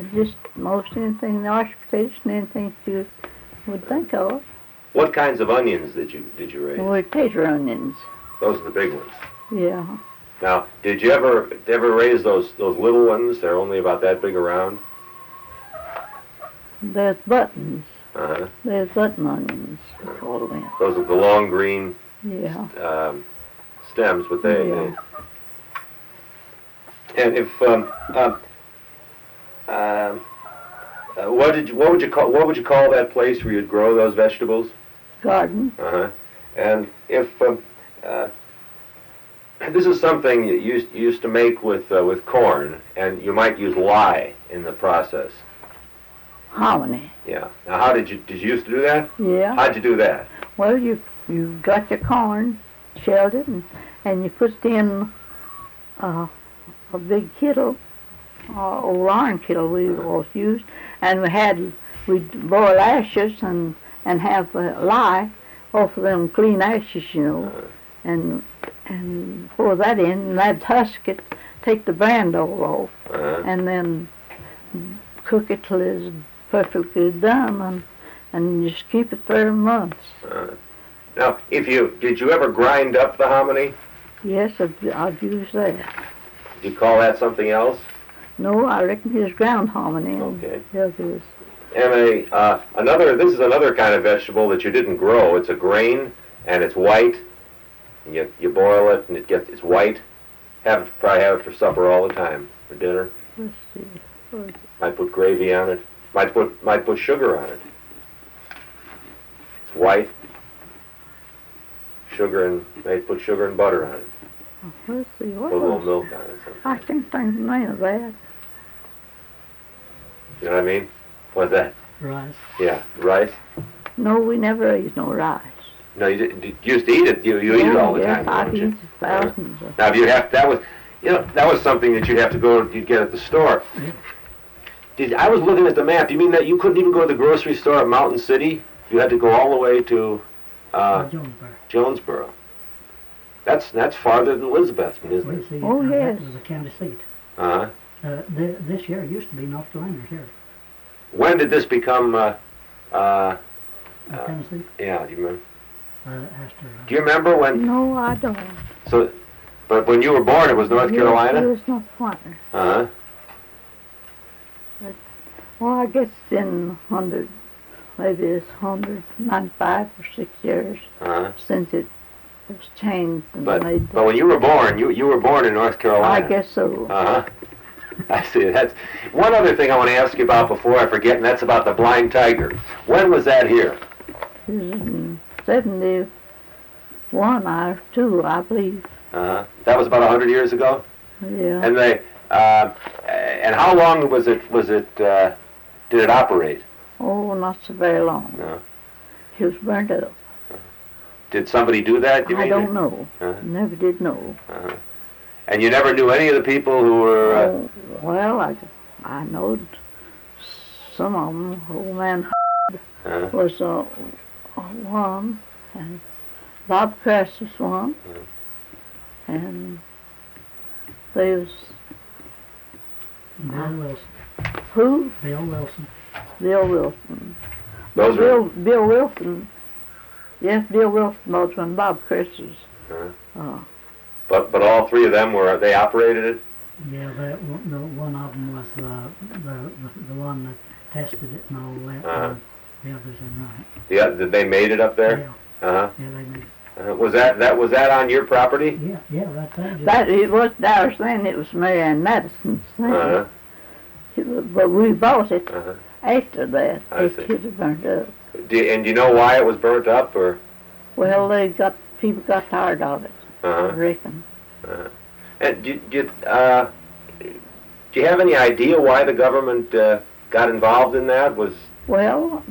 Just most anything, mashed potatoes and anything you would think of. What kinds of onions did you raise? Well, tater onions. Those are the big ones. Yeah. Now, did you ever raise those little ones? They're only about that big around. There's buttons. Uh-huh. There's button onions. We call them. Those are the long green Yeah. stems, but they. Yeah. And if what would you call that place where you'd grow those vegetables? Garden. Uh-huh. And if this is something you used to make with corn, and you might use lye in the process. Hominy. Yeah. Now, how did you used to do that? Yeah. How'd you do that? Well, you got your corn, shelled it, and you put it in a big kettle, old iron kettle we always used, and we'd boil ashes and have lye off of them clean ashes, you know, and pour that in, and that'd husk it, take the brand all off, and then cook it till it's perfectly done, and just keep it for months. Now, did you ever grind up the hominy? Yes, I've used that. Do you call that something else? No, I reckon it's ground hominy. Okay. Yes, it is. And this is another kind of vegetable that you didn't grow. It's a grain, and it's white. And you boil it, and it's white. Probably have it for supper all the time, for dinner. Let's see. Might put gravy on it. Might put sugar on it. It's white. Might put sugar and butter on it. Let's see. What Put a little was milk on it. I can't think of the name of that. You know what I mean? What's that? Rice. Yeah, rice. No, we never ate no rice. No, you used to eat it. You eat it all the yes, time, I've don't you? eaten thousands of. Now, that was something that you'd have to you'd get at the store. I was looking at the map. Do you mean that you couldn't even go to the grocery store at Mountain City? You had to go all the way to Jonesboro. That's farther than Elizabethton, isn't it? See, Oh, yes. That was a county seat. Uh-huh. This year it used to be North Carolina here. When did this become, Tennessee. yeah, do you remember? After. Do you remember when? No, I don't. So, but when you were born, it was North Carolina? It was North Carolina. Uh-huh. Well, I guess it's been maybe it's 195 or 6 years since it was changed and But made. But when you were born, you were born in North Carolina. I guess so. Uh-huh. I see. That's one other thing I want to ask you about before I forget, and that's about the blind tiger. When was that here? It was in 71 or 2, I believe. Uh-huh. That was about 100 years ago. Yeah. And and how long was it? Did it operate? Oh, not so very long. No. It was burnt up. Did somebody do that? I don't know. Uh-huh. Never did know. Uh-huh. And you never knew any of the people who were... Well, I know some of them. Old man was one, and Bob Cress was one, and there was... Bill Wilson. Who? Bill Wilson. Bill Wilson. Those Bill Wilson. Yes, Bill Wilson was when Bob Cress was... But all three of them they operated it? Yeah, one of them was the one that tested it and all that. The others are not. Yeah, they made it up there? Yeah. Uh-huh. Yeah, they made it. Was that on your property? Yeah, right there. That it was. I was saying it was Mary Ann Madison's thing. Uh-huh. But we bought it Uh-huh. after that. I It see. had burned up. Do you know why it was burnt up, or? Well, people got tired of it. I reckon. And do you have any idea why the government got involved in that? Well,